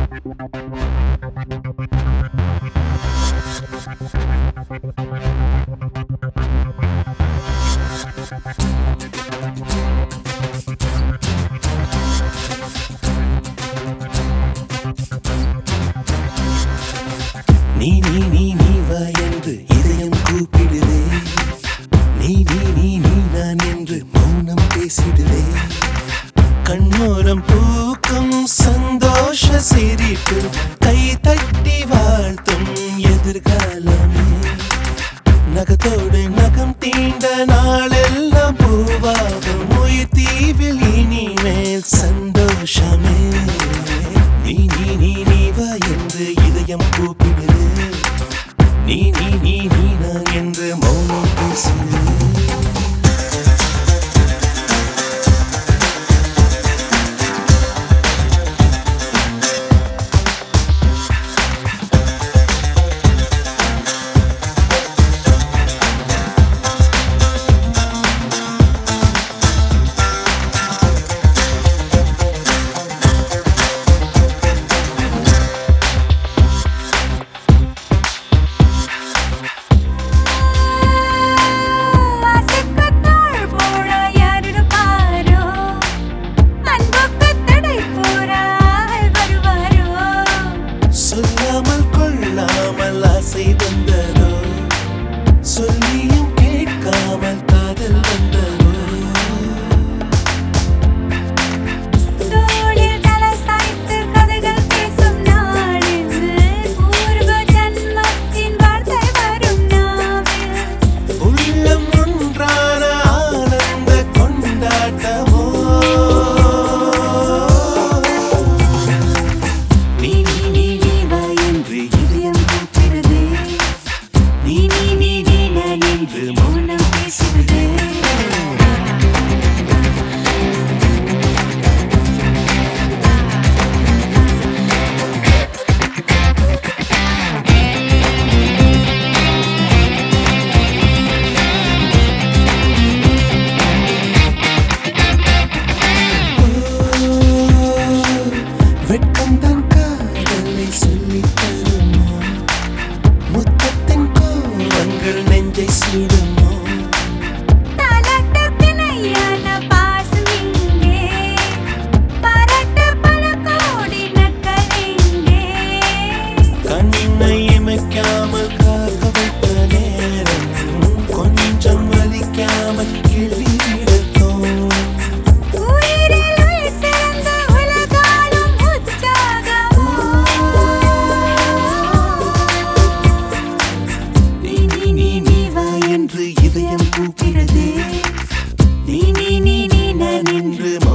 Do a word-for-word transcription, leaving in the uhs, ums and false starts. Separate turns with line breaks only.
நீ நீ நீ நீ வா என்று இதயம் கூப்பிடுதே. நீ நீ நீ நீ நான் என்று மௌனம் பேசிடுதே. கண்ணோரம் பூக்கும் சந்தோஷ சிரிப்பு கை தட்டி வாழ்த்தும் எதிர்காலமே. நகத்தோடு நகம் தீண்ட நாளெல்லாம் பூவாகும் உயிர் தீவில் இனிமேல் சந்தோஷமே. நீ நீ நீ நீ வா என்று இதயம் கூப்பிடுது. நீ நீ நீ நீ நான் என்று மௌனம் பேசுது. சொல்லாமல் கொள்ளாமல் ஆசை வந்ததோ, சொல்லியும் கேட்காமல் காதல் வந்ததோ.
தோளில் தலை சாய்த்து கதைகள் பேசும் நாளில் பூர்வ ஜன்மத்தின் வார்த்தை வரும் நாவில்.
உள்ளம் ஒன்றான ஆனந்த கொண்டாட்டமோ. நீ நீ நீ நீ வா என்று இதயம் கூப்பிடுதே. நீ நீ நீ நீ நான் என்று மௌனம் பேசுதே. வெட்கம்தான் காதலை சொல்லித் தருமோ, முத்தத்தின் கோவங்கள் நெஞ்சை சீடுமோ.
தாலாட்டுக்கிணையான பாசம் இங்கே, பாராட்ட பல கோடி நாட்கள் இங்கே.
கண்ணை இமைக்காமல் காக்க வைத்த நேரம் கொஞ்சம் வலிக்காமல் கிள்ளிவிடத்தோம்.
உயிரில் உயிர் சேர்ந்த உலகாலும் உற்சாகமோ.
நீ நீ நீ நீ வா என்று இதயம் கூப்பிடுதே. நீ நீ நீ நீ நான் என்று